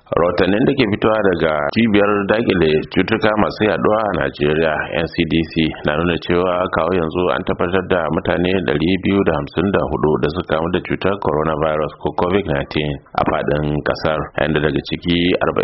rahotannin da ke fitowa daga cibiyar dakile cutuka masu yaduwa a Najeriya NCDC na nuna cewa kawo yanzu an tabbatar da mutane 254 da suka kamu da cutar coronavirus ko COVID-19 a fadin kasar, yadda daga ciki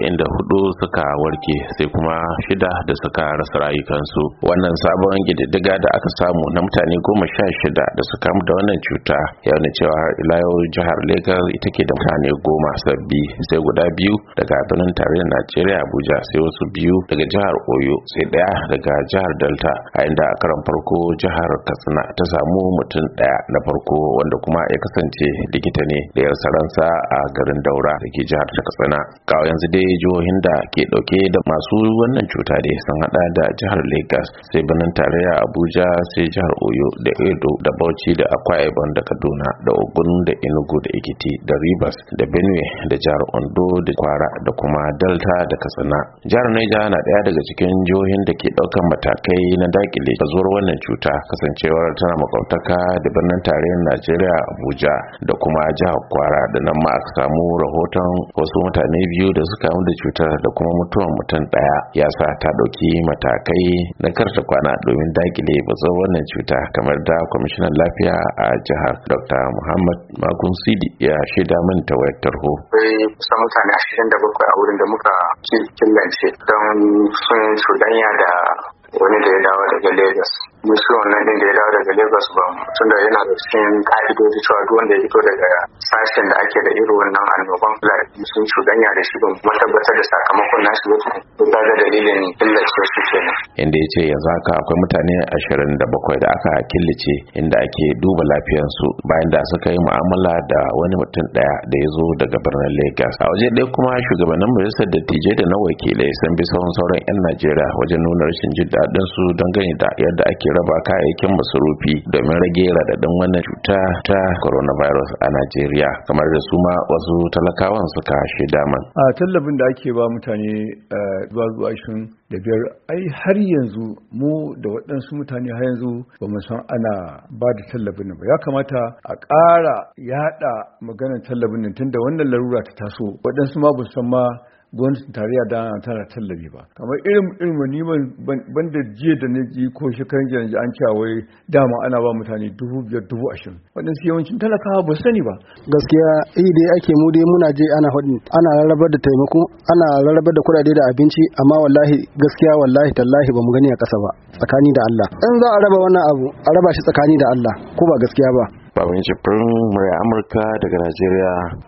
44 suka warke sai kuma 6 da suka rasa rayukansu. Wannan sabon kididdiga da aka samu na mutane 16 da suka kamu da wannan cuta ya nuna cewa ila yau jihar Lagos ita ke da mutane 10 sabbi, sai guda 2 daga birnin tarayyar Najeriya Abuja, sai wasu 2 daga jihar Oyo, sai 1 daga jihar Delta, a inda a karon farko jihar Katsina ta samu mutum 1 na farko wanda kuma ya kasance likita ne da ya ransa a garin Daura da ke jihar ta Katsina. Kawo yanzu dai jihohin da ke dauke da masu wannan cuta dai sun hada da jihar Lagos, sai birnin tarayya Abuja, sai jihar Oyo da Edo da Bauchi da Akwa Ibom da Kaduna da Ogun da Enugu da Ekiti da Rivers da Benue da jihar Ondo da Kwara da kuma Delta da Katsina. Jihar Niger na daya daga cikin jihohin da ke daukan matakai na dakile bazuwar wannan cuta, kasancewar tana makwabtaka da birnin tarayyar Najeriya Abuja da kuma jihar Kwara, da nan ma aka samu rahoton wasu mutane 2 da suka kamu da cutar da kuma mutuwar mutum 1, yasa ta dauki matakai na karta kwana domin dakile bazuwar wannan cuta, kamar da kwamishinan lafiya a jihar Dr. Muhammad Makun Sidi ya shaida min ta wayar tarho. Kusan mutane 27 a wurin da muka killace don sun shudanya da wani da ya dawo daga Lagos. Musu wannan din da ya dawo daga Lagos ba, tunda yana da cikin ka'idoji cewa duk wanda ya fito daga sashen da ake da irin wannan annoban sun shudanya da shi, don kuma tabbatar da sakamakon nashi wasu ta ga dalilin killace su kenan. Inda ya ce yanzu haka akwai mutane 27 da aka killace inda ake duba lafiyarsu bayan da suka yi mu'amala da wani mutum 1 da ya zo daga birnin Lagos. A waje ɗaya kuma shugabannin majalisar dattijai da na wakilai sun bi sauran 'yan Najeriya wajen nuna rashin jin daɗin su dangane da yadda ake raba kayayyakin masarufi domin rage radadin wannan cuta ta coronavirus a Najeriya, kamar da su ma wasu talakawan suka shaida man. A tallafin da ake ba mutane zuwa 25 ai har yanzu mu da waɗansu mutane har yanzu ba mu san ana ba da tallafin nan ba. Ya kamata a ƙara yaɗa maganar tallafin nan tunda wannan larura ta taso, waɗansu ma ba su san ma gwamnatin tarayya da tana tallafi ba. Kamar irin maniman banda jiya da na ji ko shekaran jiya an cewa wai dama ana ba mutane 5,000 20,000, waɗansu yawancin talakawa ba sani ba. Gaskiya dai ake mu dai muna je ana rarrabar da taimako, ana rarrabar da kuɗaɗe da abinci, amma wallahi gaskiya wallahi tallahi ba mu gani a ƙasa ba, tsakani da Allah. In za a raba wannan abu a raba shi tsakani da Allah, ko ba gaskiya ba. Babban Jibrin murya Amurka daga Najeriya.